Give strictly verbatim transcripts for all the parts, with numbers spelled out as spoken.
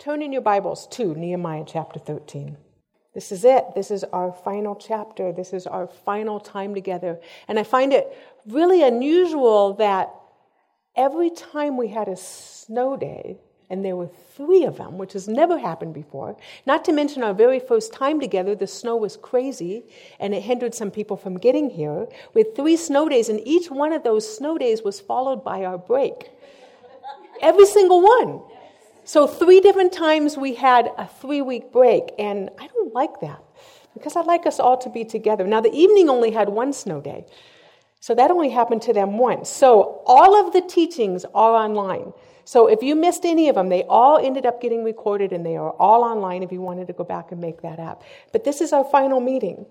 turn in your Bibles to Nehemiah chapter thirteen. This is it. This is our final chapter. This is our final time together. And I find it really unusual that every time we had a snow day, and there were three of them, which has never happened before, not to mention our very first time together, the snow was crazy, and it hindered some people from getting here. We had three snow days, and each one of those snow days was followed by our break. Every single one. So three different times we had a three-week break, and I don't like that because I like us all to be together. Now, the evening only had one snow day, so that only happened to them once. So all of the teachings are online. So if you missed any of them, they all ended up getting recorded, and they are all online if you wanted to go back and make that up. But this is our final meeting.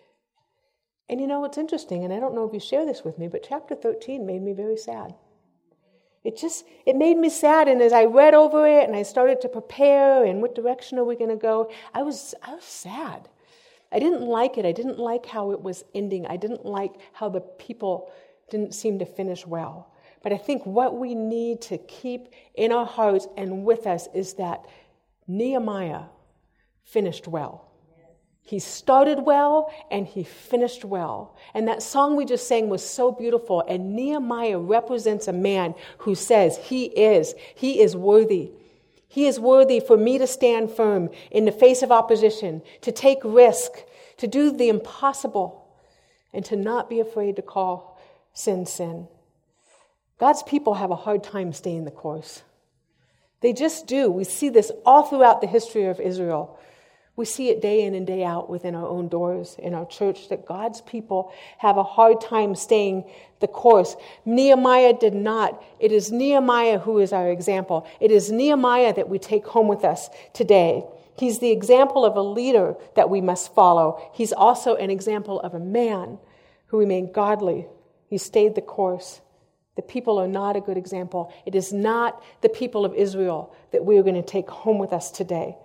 And you know, it's interesting, and I don't know if you share this with me, but chapter thirteen made me very sad. It just, it made me sad, and as I read over it and I started to prepare and what direction are we going to go, I was I was sad. I didn't like it. I didn't like how it was ending. I didn't like how the people didn't seem to finish well. But I think what we need to keep in our hearts and with us is that Nehemiah finished well. He started well, and he finished well. And that song we just sang was so beautiful. And Nehemiah represents a man who says he is, he is worthy. He is worthy for me to stand firm in the face of opposition, to take risk, to do the impossible, and to not be afraid to call sin, sin. God's people have a hard time staying the course. They just do. We see this all throughout the history of Israel. We see it day in and day out within our own doors, in our church, that God's people have a hard time staying the course. Nehemiah did not. It is Nehemiah who is our example. It is Nehemiah that we take home with us today. He's the example of a leader that we must follow. He's also an example of a man who remained godly. He stayed the course. The people are not a good example. It is not the people of Israel that we are going to take home with us today.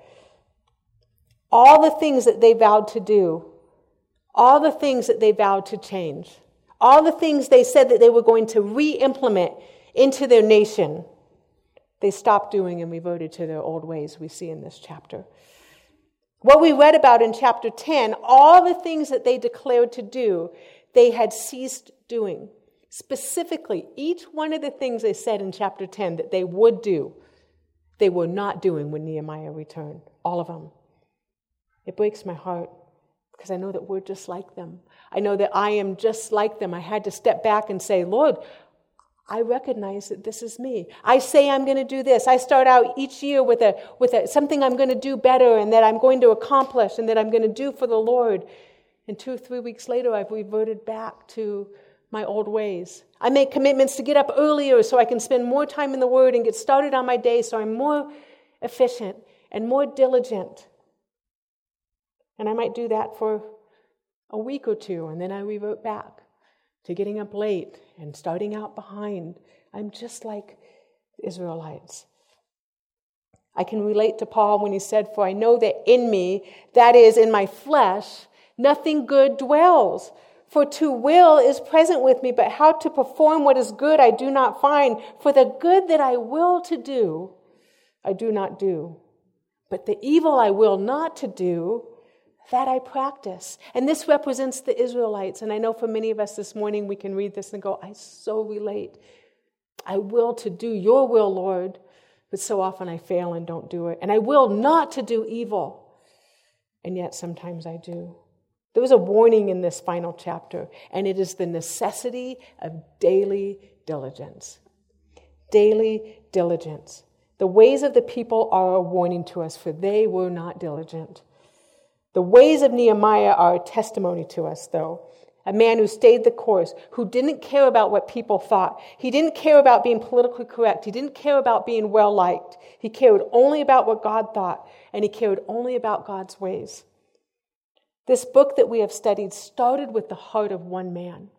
All the things that they vowed to do, all the things that they vowed to change, all the things they said that they were going to re-implement into their nation, they stopped doing and reverted to their old ways, we see in this chapter. What we read about in chapter ten, all the things that they declared to do, they had ceased doing. Specifically, each one of the things they said in chapter ten that they would do, they were not doing when Nehemiah returned. All of them. It breaks my heart because I know that we're just like them. I know that I am just like them. I had to step back and say, Lord, I recognize that this is me. I say I'm going to do this. I start out each year with a with a, something I'm going to do better and that I'm going to accomplish and that I'm going to do for the Lord. And two or three weeks later, I've reverted back to my old ways. I make commitments to get up earlier so I can spend more time in the Word and get started on my day so I'm more efficient and more diligent. And I might do that for a week or two, and then I revert back to getting up late and starting out behind. I'm just like the Israelites. I can relate to Paul when he said, "For I know that in me, that is, in my flesh, nothing good dwells. For to will is present with me, but how to perform what is good I do not find. For the good that I will to do, I do not do. But the evil I will not to do, that I practice." And this represents the Israelites. And I know for many of us this morning, we can read this and go, I so relate. I will to do your will, Lord. But so often I fail and don't do it. And I will not to do evil. And yet sometimes I do. There was a warning in this final chapter. And it is the necessity of daily diligence. Daily diligence. The ways of the people are a warning to us, for they were not diligent. The ways of Nehemiah are a testimony to us, though. A man who stayed the course, who didn't care about what people thought. He didn't care about being politically correct. He didn't care about being well-liked. He cared only about what God thought, and he cared only about God's ways. This book that we have studied started with the heart of one man,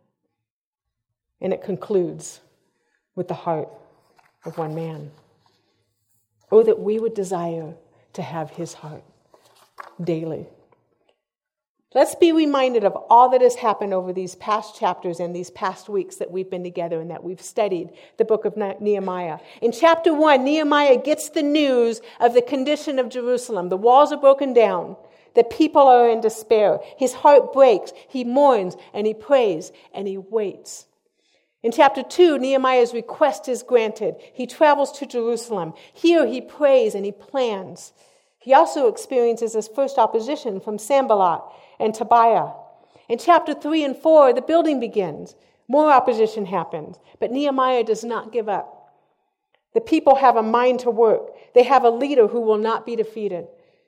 and it concludes with the heart of one man. Oh, that we would desire to have his heart daily. Let's be reminded of all that has happened over these past chapters and these past weeks that we've been together and that we've studied the book of Nehemiah. In chapter one, Nehemiah gets the news of the condition of Jerusalem. The walls are broken down. The people are in despair. His heart breaks. He mourns and he prays and he waits. In chapter two, Nehemiah's request is granted. He travels to Jerusalem. Here he prays and he plans. He also experiences his first opposition from Sanballat and Tobiah. In chapter three and four, the building begins. More opposition happens, but Nehemiah does not give up. The people have a mind to work. They have a leader who will not be defeated.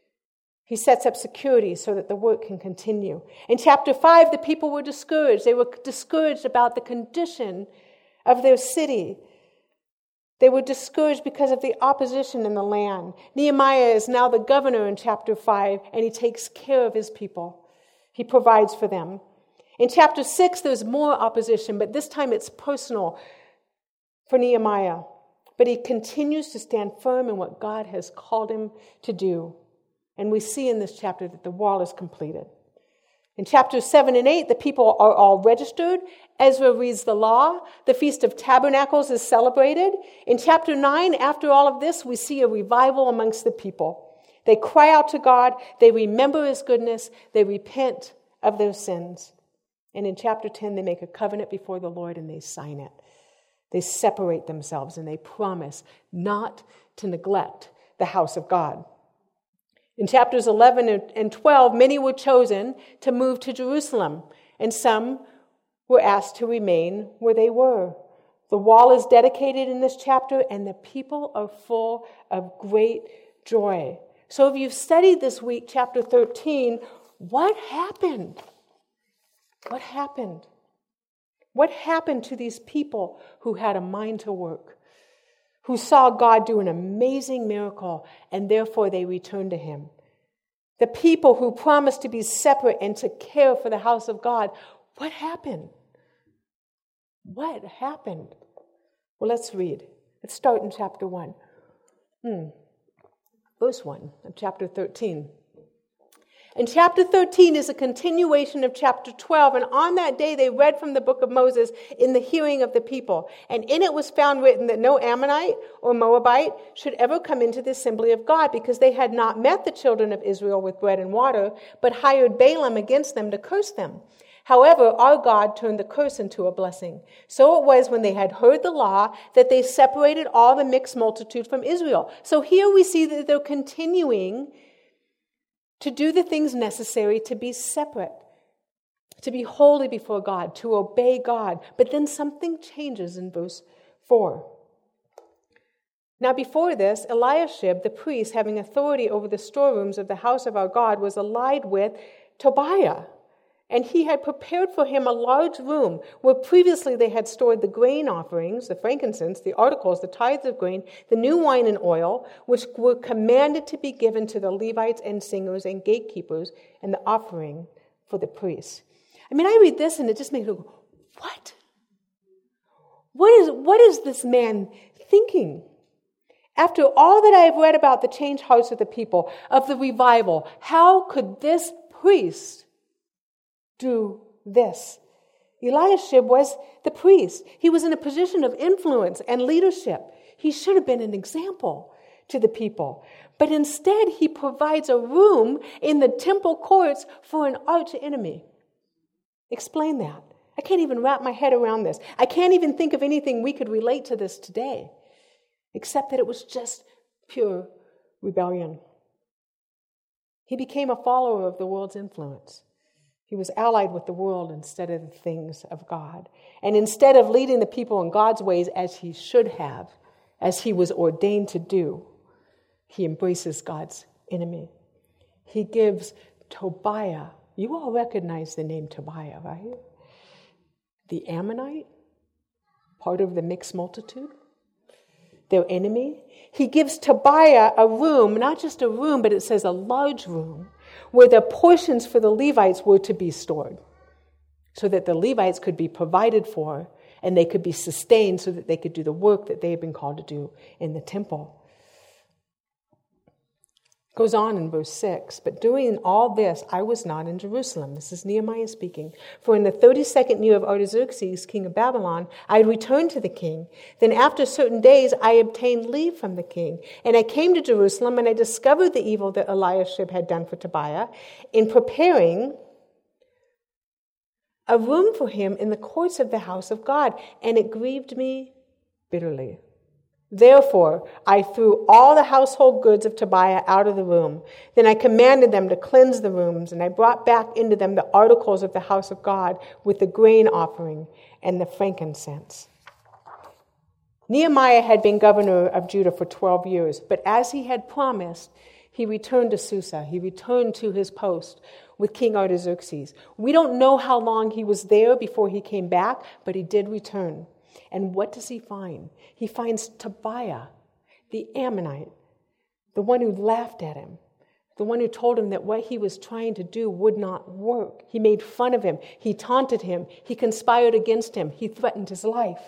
He sets up security so that the work can continue. In chapter five, the people were discouraged. They were discouraged about the condition of their city. They were discouraged because of the opposition in the land. Nehemiah is now the governor in chapter five, and he takes care of his people. He provides for them. In chapter six, there's more opposition, but this time it's personal for Nehemiah. But he continues to stand firm in what God has called him to do. And we see in this chapter that the wall is completed. In chapters seven and eight, the people are all registered. Ezra reads the law. The Feast of Tabernacles is celebrated. In chapter nine, after all of this, we see a revival amongst the people. They cry out to God. They remember his goodness. They repent of their sins. And in chapter ten, they make a covenant before the Lord and they sign it. They separate themselves and they promise not to neglect the house of God. In chapters eleven and twelve, many were chosen to move to Jerusalem, and some were asked to remain where they were. The wall is dedicated in this chapter, and the people are full of great joy. So if you've studied this week, chapter thirteen, what happened? What happened? What happened to these people who had a mind to work, who saw God do an amazing miracle, and therefore they returned to him? The people who promised to be separate and to care for the house of God, what happened? What happened? Well, let's read. Let's start in chapter one. Hmm. Verse one of chapter thirteen. And chapter thirteen is a continuation of chapter twelve. And on that day they read from the book of Moses in the hearing of the people. And in it was found written that no Ammonite or Moabite should ever come into the assembly of God, because they had not met the children of Israel with bread and water, but hired Balaam against them to curse them. However, our God turned the curse into a blessing. So it was when they had heard the law that they separated all the mixed multitude from Israel. So here we see that they're continuing to do the things necessary to be separate, to be holy before God, to obey God. But then something changes in verse four. Now before this, Eliashib, the priest, having authority over the storerooms of the house of our God, was allied with Tobiah. And he had prepared for him a large room where previously they had stored the grain offerings, the frankincense, the articles, the tithes of grain, the new wine and oil, which were commanded to be given to the Levites and singers and gatekeepers, and the offering for the priests. I mean, I read this and it just makes me go, what? What is, what is this man thinking? After all that I have read about the changed hearts of the people, of the revival, how could this priest do this? Eliashib was the priest. He was in a position of influence and leadership. He should have been an example to the people. But instead, he provides a room in the temple courts for an arch enemy. Explain that. I can't even wrap my head around this. I can't even think of anything we could relate to this today, except that it was just pure rebellion. He became a follower of the world's influence. He was allied with the world instead of the things of God. And instead of leading the people in God's ways as he should have, as he was ordained to do, he embraces God's enemy. He gives Tobiah, you all recognize the name Tobiah, right? The Ammonite, part of the mixed multitude, their enemy. He gives Tobiah a room, not just a room, but it says a large room, where the portions for the Levites were to be stored, so that the Levites could be provided for and they could be sustained so that they could do the work that they had been called to do in the temple. Goes on in verse six, but during all this I was not in Jerusalem. This is Nehemiah speaking. For in the thirty-second year of Artaxerxes, king of Babylon, I had returned to the king. Then after certain days I obtained leave from the king. And I came to Jerusalem, and I discovered the evil that Eliashib had done for Tobiah in preparing a room for him in the courts of the house of God. And it grieved me bitterly. Therefore, I threw all the household goods of Tobiah out of the room. Then I commanded them to cleanse the rooms, and I brought back into them the articles of the house of God with the grain offering and the frankincense. Nehemiah had been governor of Judah for twelve years, but as he had promised, he returned to Susa. He returned to his post with King Artaxerxes. We don't know how long he was there before he came back, but he did return. And what does he find? He finds Tobiah, the Ammonite, the one who laughed at him, the one who told him that what he was trying to do would not work. He made fun of him. He taunted him. He conspired against him. He threatened his life.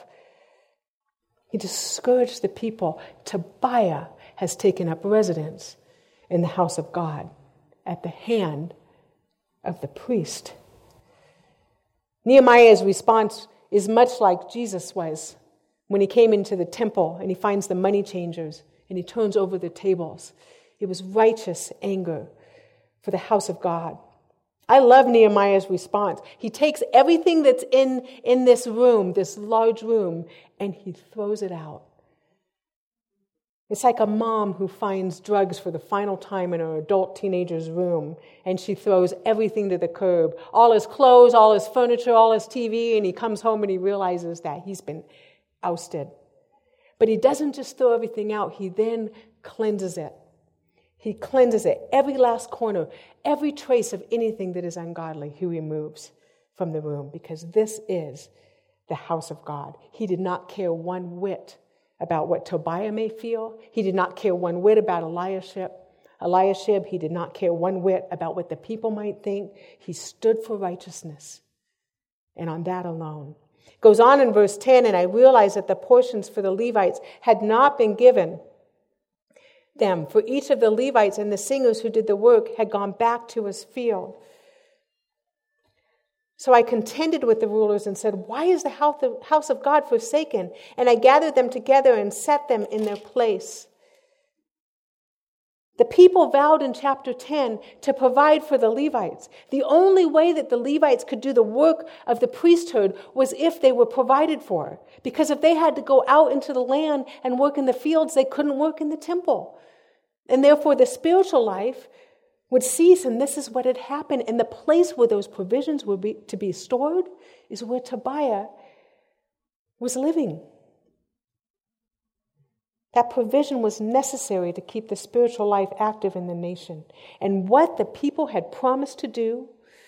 He discouraged the people. Tobiah has taken up residence in the house of God at the hand of the priest. Nehemiah's response is much like Jesus was when he came into the temple and he finds the money changers and he turns over the tables. It was righteous anger for the house of God. I love Nehemiah's response. He takes everything that's in, in this room, this large room, and he throws it out. It's like a mom who finds drugs for the final time in her adult teenager's room, and she throws everything to the curb. All his clothes, all his furniture, all his T V, and he comes home and he realizes that he's been ousted. But he doesn't just throw everything out, he then cleanses it. He cleanses it. Every last corner, every trace of anything that is ungodly, he removes from the room, because this is the house of God. He did not care one whit about what Tobiah may feel. He did not care one whit about Eliashib. Eliashib, he did not care one whit about what the people might think. He stood for righteousness, and on that alone. Goes on in verse ten, and I realized that the portions for the Levites had not been given them, for each of the Levites and the singers who did the work had gone back to his field. So I contended with the rulers and said, why is the house of God forsaken? And I gathered them together and set them in their place. The people vowed in chapter ten to provide for the Levites. The only way that the Levites could do the work of the priesthood was if they were provided for. Because if they had to go out into the land and work in the fields, they couldn't work in the temple. And therefore the spiritual life would cease, and this is what had happened. And the place where those provisions were be, to be stored is where Tobiah was living. That provision was necessary to keep the spiritual life active in the nation. And what the people had promised to do,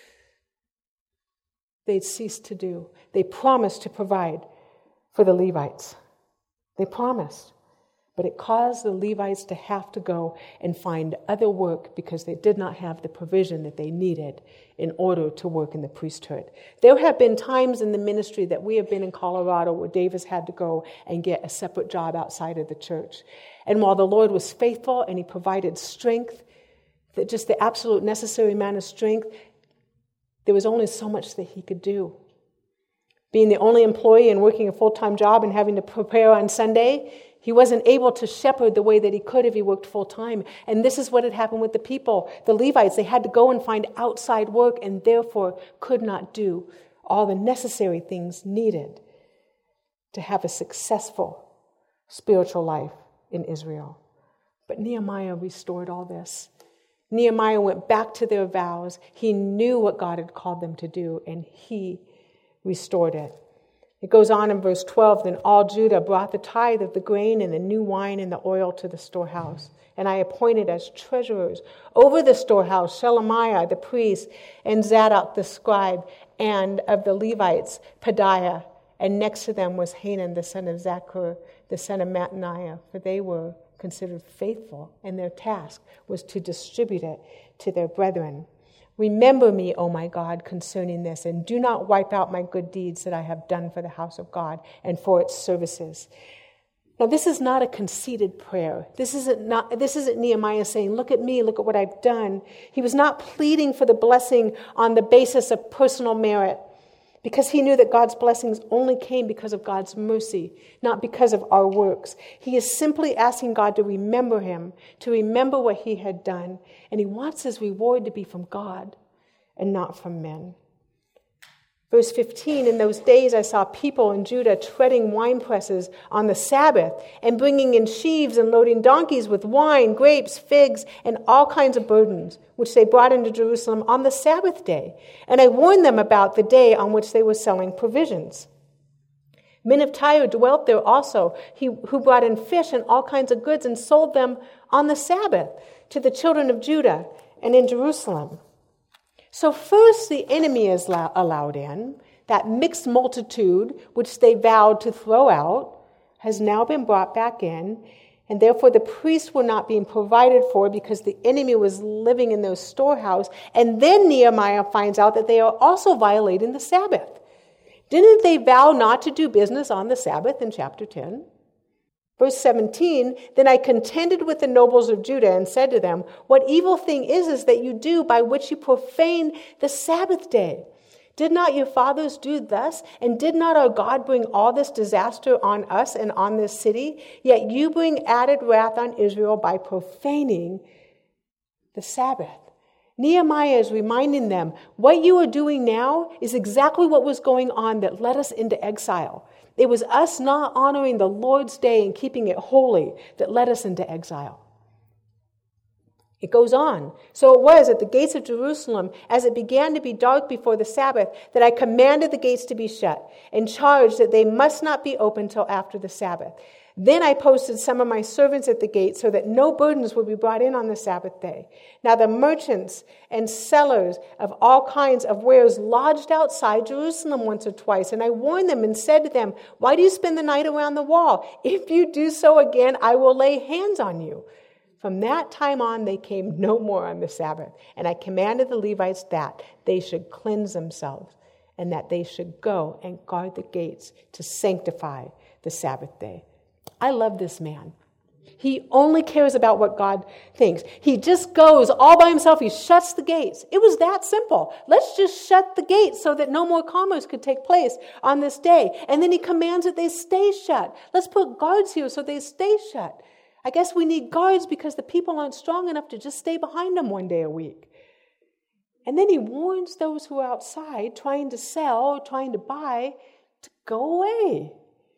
they'd ceased to do. They promised to provide for the Levites. They promised. But it caused the Levites to have to go and find other work because they did not have the provision that they needed in order to work in the priesthood. There have been times in the ministry that we have been in Colorado where Davis had to go and get a separate job outside of the church. And while the Lord was faithful and he provided strength, that just the absolute necessary amount of strength, there was only so much that he could do. Being the only employee and working a full-time job and having to prepare on Sunday, he wasn't able to shepherd the way that he could if he worked full-time. And this is what had happened with the people. The Levites, they had to go and find outside work and therefore could not do all the necessary things needed to have a successful spiritual life in Israel. But Nehemiah restored all this. Nehemiah went back to their vows. He knew what God had called them to do, and he restored it. It goes on in verse twelve, then all Judah brought the tithe of the grain and the new wine and the oil to the storehouse. And I appointed as treasurers over the storehouse Shelemiah the priest and Zadok the scribe, and of the Levites Pedaiah. And next to them was Hanan the son of Zachar, the son of Mattaniah, for they were considered faithful, and their task was to distribute it to their brethren. Remember me, O my God, concerning this, and do not wipe out my good deeds that I have done for the house of God and for its services. Now, this is not a conceited prayer. This isn't not, this isn't Nehemiah saying, look at me, look at what I've done. He was not pleading for the blessing on the basis of personal merit, because he knew that God's blessings only came because of God's mercy, not because of our works. He is simply asking God to remember him, to remember what he had done, and he wants his reward to be from God and not from men. Verse fifteen, in those days I saw people in Judah treading wine presses on the Sabbath and bringing in sheaves and loading donkeys with wine, grapes, figs, and all kinds of burdens, which they brought into Jerusalem on the Sabbath day. And I warned them about the day on which they were selling provisions. Men of Tyre dwelt there also, who brought in fish and all kinds of goods and sold them on the Sabbath to the children of Judah and in Jerusalem. So first the enemy is allowed in. That mixed multitude, which they vowed to throw out, has now been brought back in. And therefore the priests were not being provided for because the enemy was living in those storehouses. And then Nehemiah finds out that they are also violating the Sabbath. Didn't they vow not to do business on the Sabbath in chapter ten? Verse seventeen, then I contended with the nobles of Judah and said to them, what evil thing is this that you do by which you profane the Sabbath day? Did not your fathers do thus? And did not our God bring all this disaster on us and on this city? Yet you bring added wrath on Israel by profaning the Sabbath. Nehemiah is reminding them, what you are doing now is exactly what was going on that led us into exile. It was us not honoring the Lord's day and keeping it holy that led us into exile. It goes on. So it was at the gates of Jerusalem, as it began to be dark before the Sabbath, that I commanded the gates to be shut and charged that they must not be opened till after the Sabbath. Then I posted some of my servants at the gate so that no burdens would be brought in on the Sabbath day. Now the merchants and sellers of all kinds of wares lodged outside Jerusalem once or twice. And I warned them and said to them, why do you spend the night around the wall? If you do so again, I will lay hands on you. From that time on, they came no more on the Sabbath. And I commanded the Levites that they should cleanse themselves and that they should go and guard the gates to sanctify the Sabbath day. I love this man. He only cares about what God thinks. He just goes all by himself. He shuts the gates. It was that simple. Let's just shut the gates so that no more commerce could take place on this day. And then he commands that they stay shut. Let's put guards here so they stay shut. I guess we need guards because the people aren't strong enough to just stay behind them one day a week. And then he warns those who are outside trying to sell or trying to buy to go away.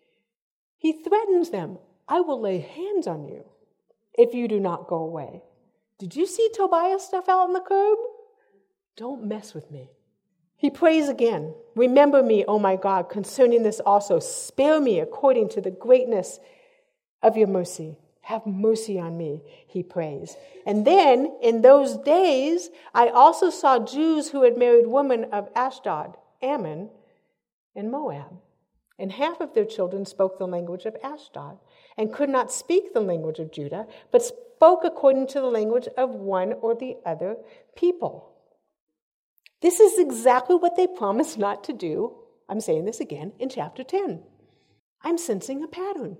He threatens them, I will lay hands on you if you do not go away. Did you see Tobiah's stuff out on the curb? Don't mess with me. He prays again, remember me, O my God, concerning this also. Spare me according to the greatness of your mercy. Have mercy on me, he prays. And then, in those days, I also saw Jews who had married women of Ashdod, Ammon, and Moab. And half of their children spoke the language of Ashdod and could not speak the language of Judah, but spoke according to the language of one or the other people. This is exactly what they promised not to do. I'm saying this again in chapter ten. I'm sensing a pattern.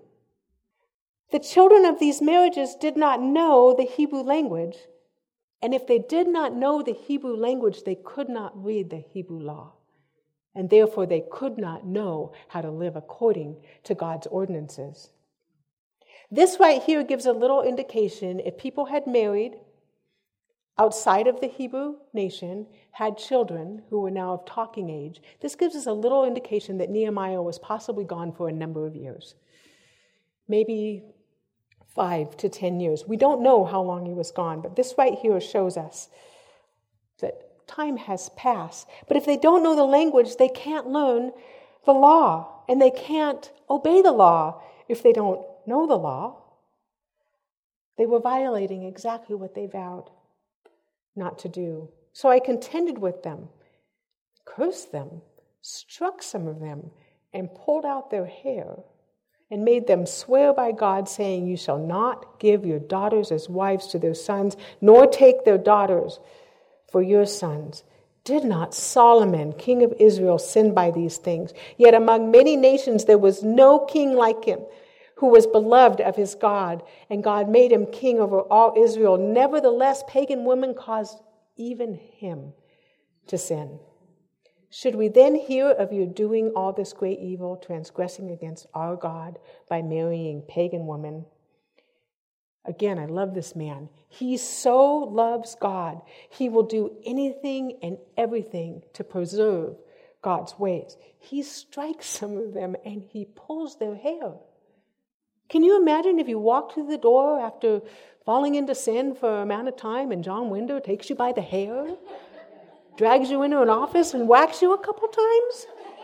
The children of these marriages did not know the Hebrew language, and if they did not know the Hebrew language, they could not read the Hebrew law. And therefore they could not know how to live according to God's ordinances. This right here gives a little indication if people had married outside of the Hebrew nation, had children who were now of talking age, this gives us a little indication that Nehemiah was possibly gone for a number of years. Maybe five to ten years. We don't know how long he was gone, but this right here shows us that time has passed. But if they don't know the language, they can't learn the law, and they can't obey the law if they don't know the law. They were violating exactly what they vowed not to do. So I contended with them, cursed them, struck some of them, and pulled out their hair, and made them swear by God, saying, you shall not give your daughters as wives to their sons, nor take their daughters for your sons. Did not Solomon, king of Israel, sin by these things? Yet among many nations there was no king like him, who was beloved of his God, and God made him king over all Israel. Nevertheless, pagan women caused even him to sin. Should we then hear of you doing all this great evil, transgressing against our God by marrying pagan women? Again, I love this man. He so loves God, he will do anything and everything to preserve God's ways. He strikes some of them and he pulls their hair. Can you imagine if you walk through the door after falling into sin for an amount of time and John Winder takes you by the hair, drags you into an office and whacks you a couple times?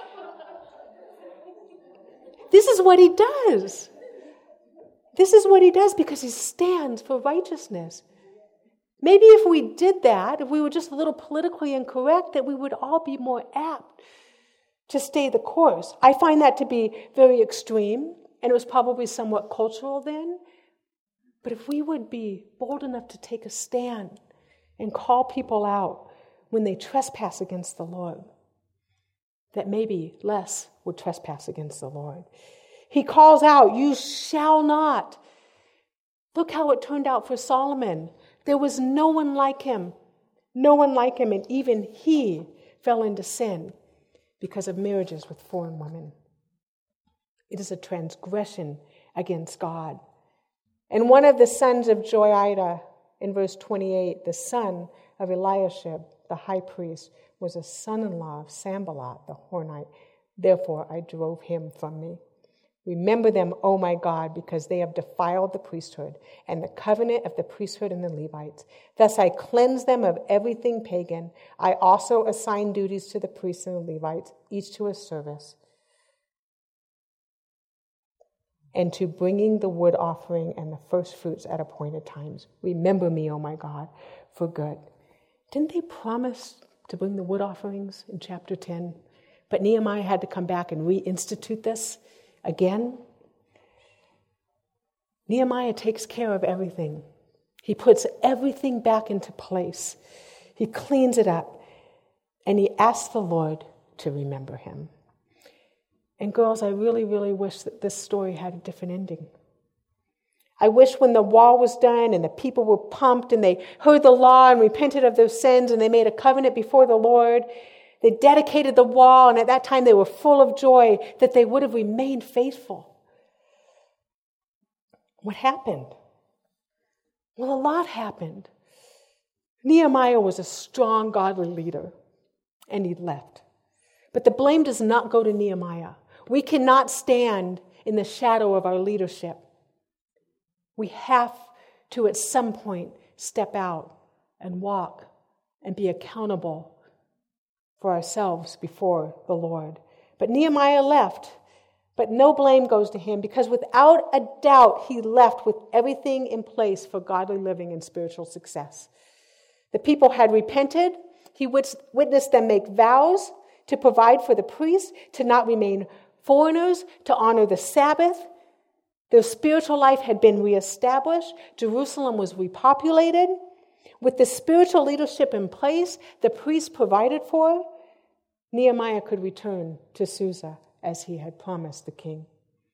This is what he does. This is what he does because he stands for righteousness. Maybe if we did that, if we were just a little politically incorrect, that we would all be more apt to stay the course. I find that to be very extreme, and it was probably somewhat cultural then. But if we would be bold enough to take a stand and call people out when they trespass against the Lord, that maybe less would trespass against the Lord. He calls out, you shall not. Look how it turned out for Solomon. There was no one like him. No one like him, and even he fell into sin because of marriages with foreign women. It is a transgression against God. And one of the sons of Joiada, in verse twenty-eight, the son of Eliashib, the high priest, was a son-in-law of Sanballat, the Hornite. Therefore I drove him from me. Remember them, O my God, because they have defiled the priesthood and the covenant of the priesthood and the Levites. Thus I cleanse them of everything pagan. I also assign duties to the priests and the Levites, each to his service, and to bringing the wood offering and the first fruits at appointed times. Remember me, O my God, for good. Didn't they promise to bring the wood offerings in chapter ten? But Nehemiah had to come back and reinstitute this again. Nehemiah takes care of everything. He puts everything back into place. He cleans it up. And he asks the Lord to remember him. And girls, I really, really wish that this story had a different ending. I wish when the wall was done and the people were pumped and they heard the law and repented of their sins and they made a covenant before the Lord, they dedicated the wall, and at that time they were full of joy, that they would have remained faithful. What happened? Well, a lot happened. Nehemiah was a strong, godly leader, and he left. But the blame does not go to Nehemiah. We cannot stand in the shadow of our leadership. We have to, at some point, step out and walk and be accountable for ourselves before the Lord. But Nehemiah left, but no blame goes to him, because without a doubt he left with everything in place for godly living and spiritual success. The people had repented. He witnessed them make vows to provide for the priests, to not remain foreigners, to honor the Sabbath. Their spiritual life had been reestablished. Jerusalem was repopulated. With the spiritual leadership in place, the priests provided for, Nehemiah could return to Susa as he had promised the king.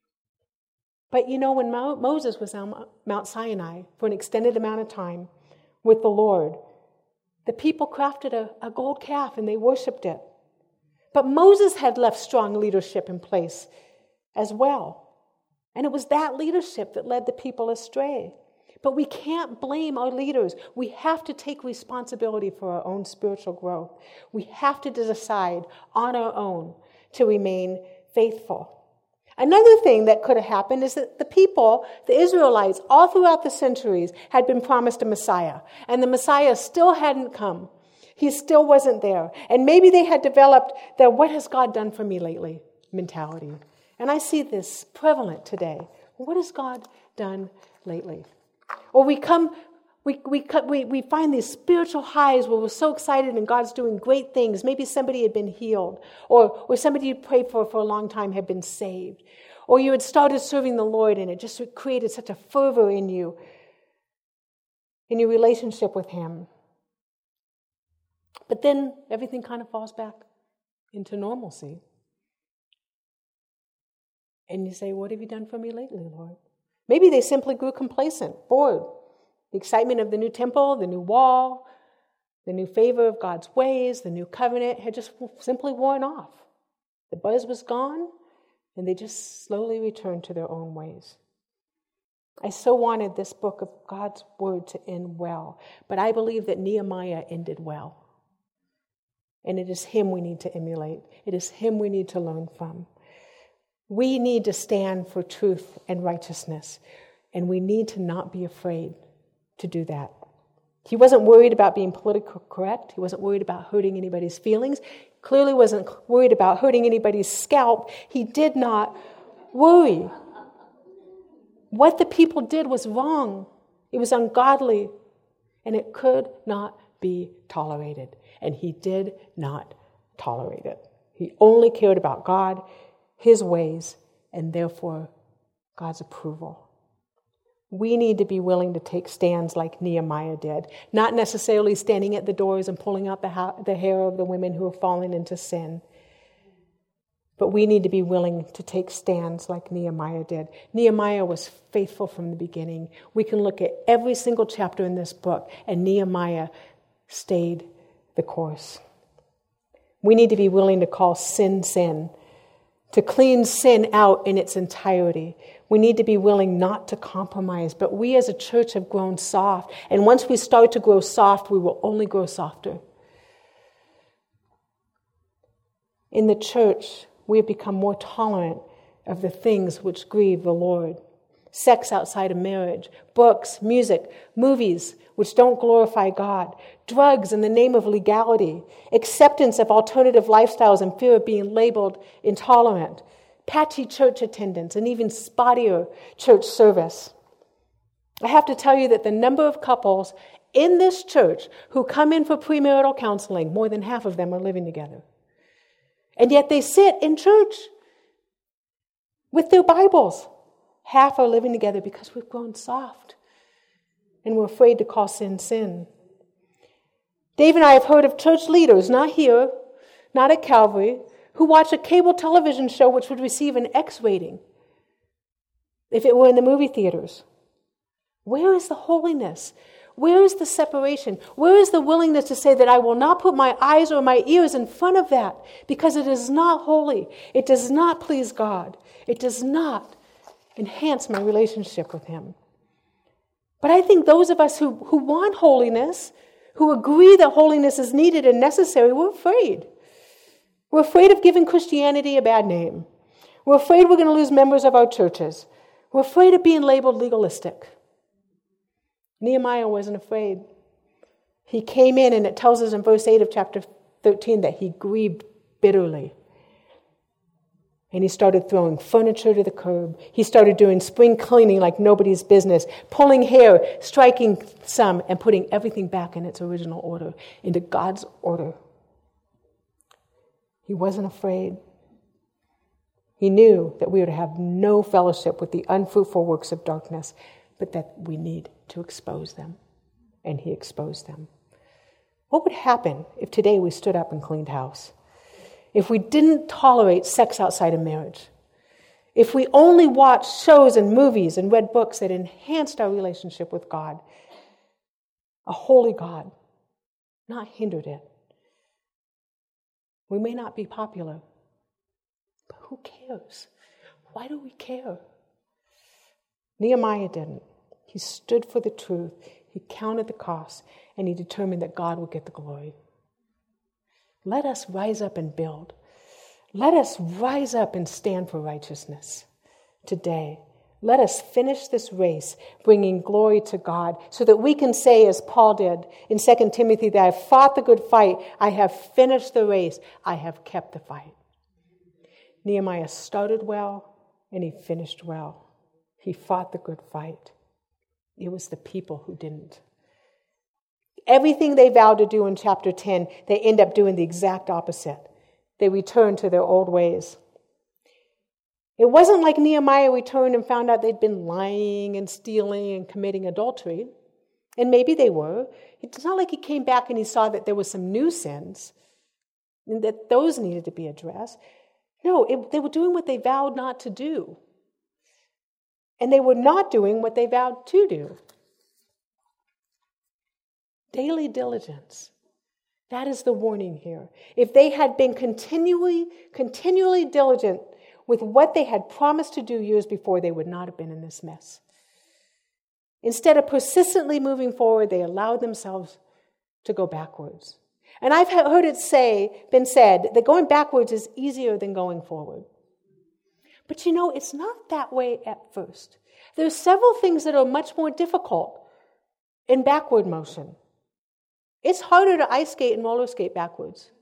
But you know, when Mo- Moses was on Mount Sinai for an extended amount of time with the Lord, the people crafted a, a gold calf and they worshipped it. But Moses had left strong leadership in place as well. And it was that leadership that led the people astray. But we can't blame our leaders. We have to take responsibility for our own spiritual growth. We have to decide on our own to remain faithful. Another thing that could have happened is that the people, the Israelites, all throughout the centuries, had been promised a Messiah. And the Messiah still hadn't come. He still wasn't there. And maybe they had developed the "what has God done for me lately" mentality. And I see this prevalent today. What has God done lately? Or we come, we we we we find these spiritual highs where we're so excited and God's doing great things. Maybe somebody had been healed, or or somebody you prayed for for a long time had been saved, or you had started serving the Lord and it just created such a fervor in you, in your relationship with Him. But then everything kind of falls back into normalcy. And you say, what have you done for me lately, Lord? Maybe they simply grew complacent, bored. The excitement of the new temple, the new wall, the new favor of God's ways, the new covenant had just simply worn off. The buzz was gone, and they just slowly returned to their own ways. I so wanted this book of God's word to end well, but I believe that Nehemiah ended well. And it is him we need to emulate. It is him we need to learn from. We need to stand for truth and righteousness, and we need to not be afraid to do that. He wasn't worried about being politically correct. He wasn't worried about hurting anybody's feelings. Clearly wasn't worried about hurting anybody's scalp. He did not worry. What the people did was wrong. It was ungodly, and it could not be tolerated. And he did not tolerate it. He only cared about God, his ways, and therefore God's approval. We need to be willing to take stands like Nehemiah did, not necessarily standing at the doors and pulling out the, ha- the hair of the women who are falling into sin. But we need to be willing to take stands like Nehemiah did. Nehemiah was faithful from the beginning. We can look at every single chapter in this book, and Nehemiah stayed the course. We need to be willing to call sin, sin, to clean sin out in its entirety. We need to be willing not to compromise, but we as a church have grown soft, and once we start to grow soft, we will only grow softer. In the church, we have become more tolerant of the things which grieve the Lord. Sex outside of marriage, books, music, movies which don't glorify God, drugs in the name of legality, acceptance of alternative lifestyles and fear of being labeled intolerant, patchy church attendance, and even spottier church service. I have to tell you that the number of couples in this church who come in for premarital counseling, more than half of them are living together. And yet they sit in church with their Bibles. Half are living together because we've grown soft and we're afraid to call sin, sin. Dave and I have heard of church leaders, not here, not at Calvary, who watch a cable television show which would receive an X rating if it were in the movie theaters. Where is the holiness? Where is the separation? Where is the willingness to say that I will not put my eyes or my ears in front of that because it is not holy. It does not please God. It does not enhance my relationship with him. But I think those of us who, who want holiness, who agree that holiness is needed and necessary, we're afraid. We're afraid of giving Christianity a bad name. We're afraid we're going to lose members of our churches. We're afraid of being labeled legalistic. Nehemiah wasn't afraid. He came in, and it tells us in verse eight of chapter thirteen that he grieved bitterly. And he started throwing furniture to the curb. He started doing spring cleaning like nobody's business, pulling hair, striking some, and putting everything back in its original order, into God's order. He wasn't afraid. He knew that we would have no fellowship with the unfruitful works of darkness, but that we need to expose them. And he exposed them. What would happen if today we stood up and cleaned house? If we didn't tolerate sex outside of marriage? If we only watched shows and movies and read books that enhanced our relationship with God? A holy God, not hindered it. We may not be popular, but who cares? Why do we care? Nehemiah didn't. He stood for the truth. He counted the cost, and he determined that God would get the glory. Let us rise up and build. Let us rise up and stand for righteousness today. Let us finish this race, bringing glory to God, so that we can say, as Paul did in Second Timothy, that I have fought the good fight, I have finished the race, I have kept the fight. Nehemiah started well, and he finished well. He fought the good fight. It was the people who didn't. Everything they vowed to do in chapter ten, they end up doing the exact opposite. They return to their old ways. It wasn't like Nehemiah returned and found out they'd been lying and stealing and committing adultery. And maybe they were. It's not like he came back and he saw that there were some new sins and that those needed to be addressed. No, it, they were doing what they vowed not to do. And they were not doing what they vowed to do. Daily diligence. That is the warning here. If they had been continually, continually diligent with what they had promised to do years before, they would not have been in this mess. Instead of persistently moving forward, they allowed themselves to go backwards. And I've heard it say, been said, that going backwards is easier than going forward. But you know, it's not that way at first. There's several things that are much more difficult in backward motion. It's harder to ice skate and roller skate backwards.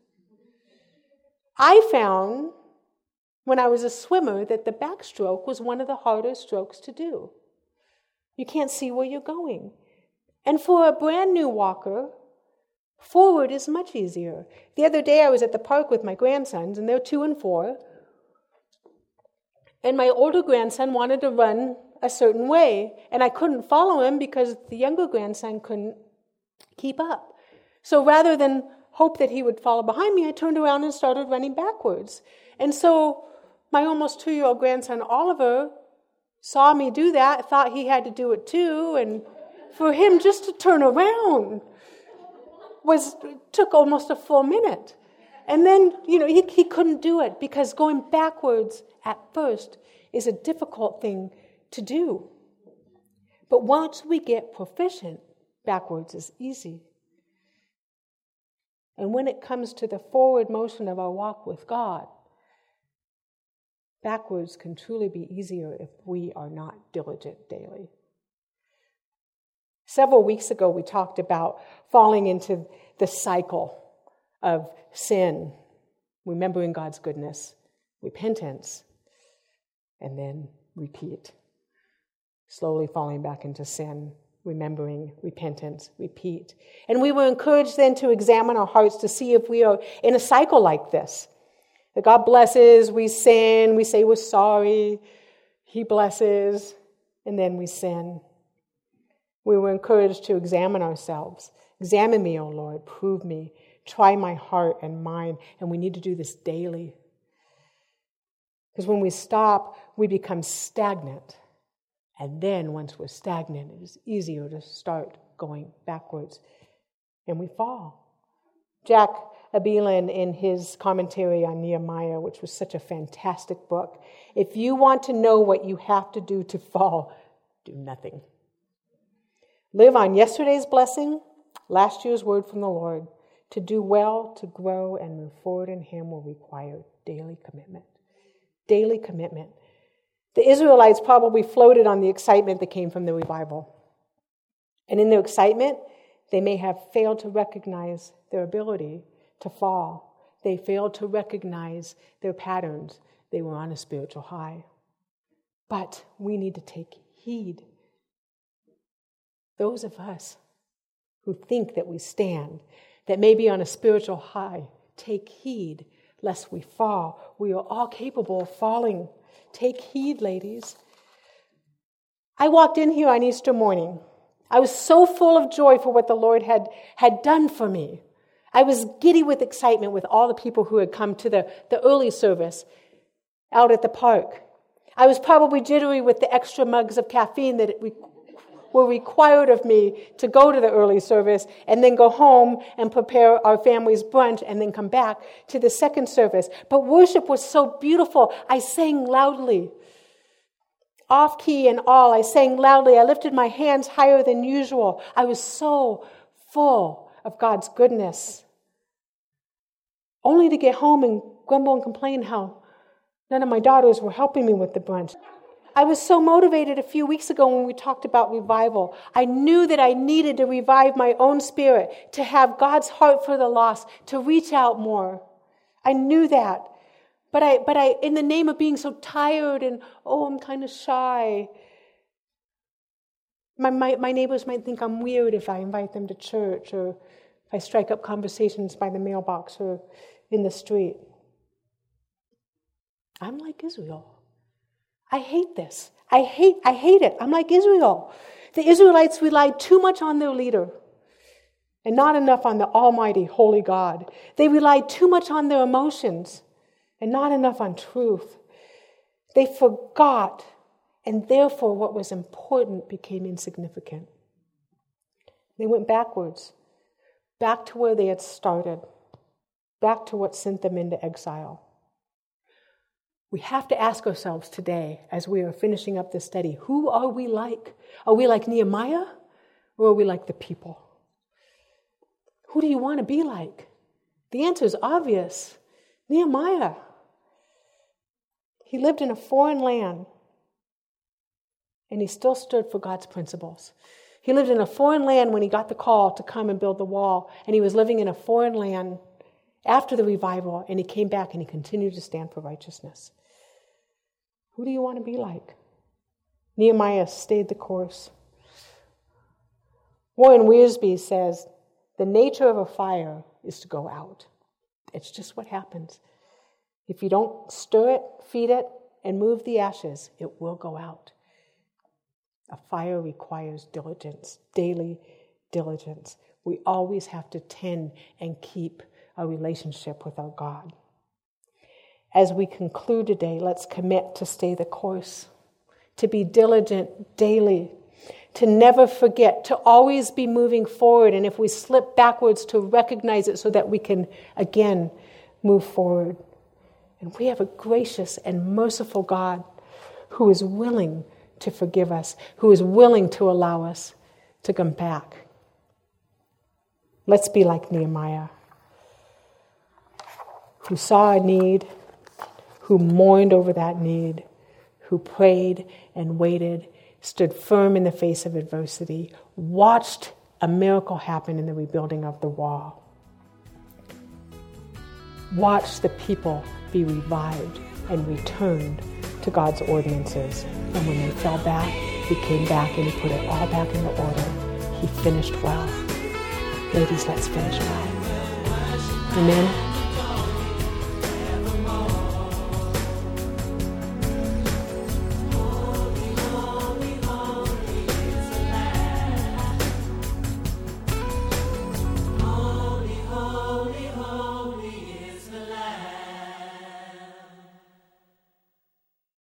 I found when I was a swimmer that the backstroke was one of the harder strokes to do. You can't see where you're going. And for a brand new walker, forward is much easier. The other day I was at the park with my grandsons, and they're two and four. And my older grandson wanted to run a certain way, and I couldn't follow him because the younger grandson couldn't keep up. So rather than hope that he would follow behind me, I turned around and started running backwards. And so my almost two-year-old grandson, Oliver, saw me do that, thought he had to do it too, and for him just to turn around was took almost a full minute. And then, you know, he, he couldn't do it because going backwards at first is a difficult thing to do. But once we get proficient, backwards is easy. And when it comes to the forward motion of our walk with God, backwards can truly be easier if we are not diligent daily. Several weeks ago, we talked about falling into the cycle of sin, remembering God's goodness, repentance, and then repeat. Slowly falling back into sin, remembering, repentance, repeat. And we were encouraged then to examine our hearts to see if we are in a cycle like this. That God blesses, we sin, we say we're sorry, He blesses, and then we sin. We were encouraged to examine ourselves. Examine me, O Lord, prove me, try my heart and mind, and we need to do this daily. Because when we stop, we become stagnant. And then once we're stagnant, it is easier to start going backwards. And we fall. Jack Abelin, in his commentary on Nehemiah, which was such a fantastic book, if you want to know what you have to do to fall, do nothing. Live on yesterday's blessing, last year's word from the Lord. To do well, to grow, and move forward in Him will require daily commitment. Daily commitment. The Israelites probably floated on the excitement that came from the revival. And in their excitement, they may have failed to recognize their ability to fall. They failed to recognize their patterns. They were on a spiritual high. But we need to take heed. Those of us who think that we stand, that may be on a spiritual high, take heed lest we fall. We are all capable of falling. Take heed, ladies. I walked in here on Easter morning. I was so full of joy for what the Lord had, had done for me. I was giddy with excitement with all the people who had come to the, the early service out at the park. I was probably jittery with the extra mugs of caffeine that it re- were required of me to go to the early service and then go home and prepare our family's brunch and then come back to the second service. But worship was so beautiful. I sang loudly. Off key and all, I sang loudly. I lifted my hands higher than usual. I was so full of God's goodness. Only to get home and grumble and complain how none of my daughters were helping me with the brunch. I was so motivated a few weeks ago when we talked about revival. I knew that I needed to revive my own spirit, to have God's heart for the lost, to reach out more. I knew that. But I, but I, in the name of being so tired and, oh, I'm kind of shy, my, my, my neighbors might think I'm weird if I invite them to church or if I strike up conversations by the mailbox or in the street. I'm like Israel. I hate this. I hate I hate it. I'm like Israel. The Israelites relied too much on their leader and not enough on the almighty, holy God. They relied too much on their emotions and not enough on truth. They forgot, and therefore what was important became insignificant. They went backwards, back to where they had started, back to what sent them into exile. We have to ask ourselves today, as we are finishing up this study, who are we like? Are we like Nehemiah, or are we like the people? Who do you want to be like? The answer is obvious. Nehemiah. He lived in a foreign land, and he still stood for God's principles. He lived in a foreign land when he got the call to come and build the wall, and he was living in a foreign land after the revival, and he came back and he continued to stand for righteousness. Who do you want to be like? Nehemiah stayed the course. Warren Wiersbe says, the nature of a fire is to go out. It's just what happens. If you don't stir it, feed it, and move the ashes, it will go out. A fire requires diligence, daily diligence. We always have to tend and keep a relationship with our God. As we conclude today, let's commit to stay the course, to be diligent daily, to never forget, to always be moving forward, and if we slip backwards, to recognize it so that we can again move forward. And we have a gracious and merciful God who is willing to forgive us, who is willing to allow us to come back. Let's be like Nehemiah, who saw a need, who mourned over that need, who prayed and waited, stood firm in the face of adversity, watched a miracle happen in the rebuilding of the wall, watched the people be revived and returned to God's ordinances. And when they fell back, he came back and he put it all back into order. He finished well. Ladies, let's finish well. Amen.